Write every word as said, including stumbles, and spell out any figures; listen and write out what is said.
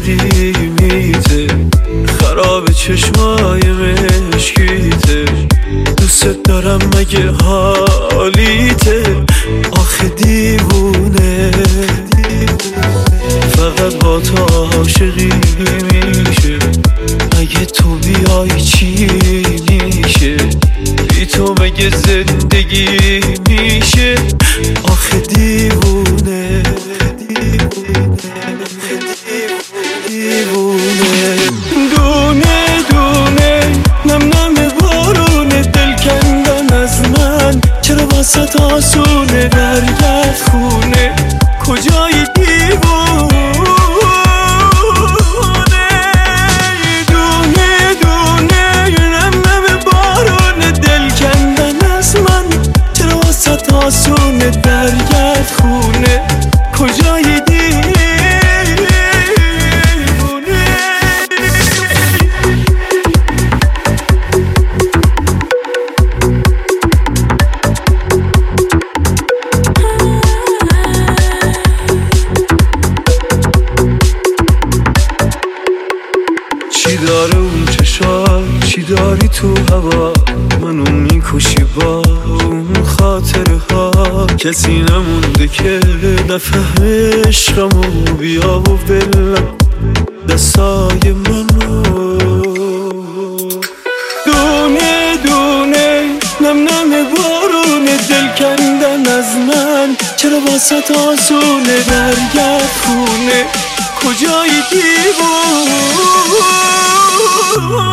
قدیمیته، خراب چشمای مشکیته، دوست دارم مگه حالیته، آخه دیوونه فقط با تو عاشقی میشه، اگه تو بیای چی میشه، بی تو مگه زندگی میشه، آخه دیوونه دیوونه دونه دونه نم نم بارونه، دل کندن از من چرا واسه آسونه، برگرد خونه کجای دیوونه، دونه دونه نم نم بارونه، دل کندن از من چرا واسه آسونه، برگرد خونه کجای دیوونه. چی داره اون چشات، چی داری تو هوا، منو میکشی با اون خاطره ها، کسی نمونده که نفهمه عشقمو، بیا و بلم دستای منو، دونه دونه نم نم بارونه، دل کندن از من چرا واسه آسونه، برگرد خونه کجای دیوونه.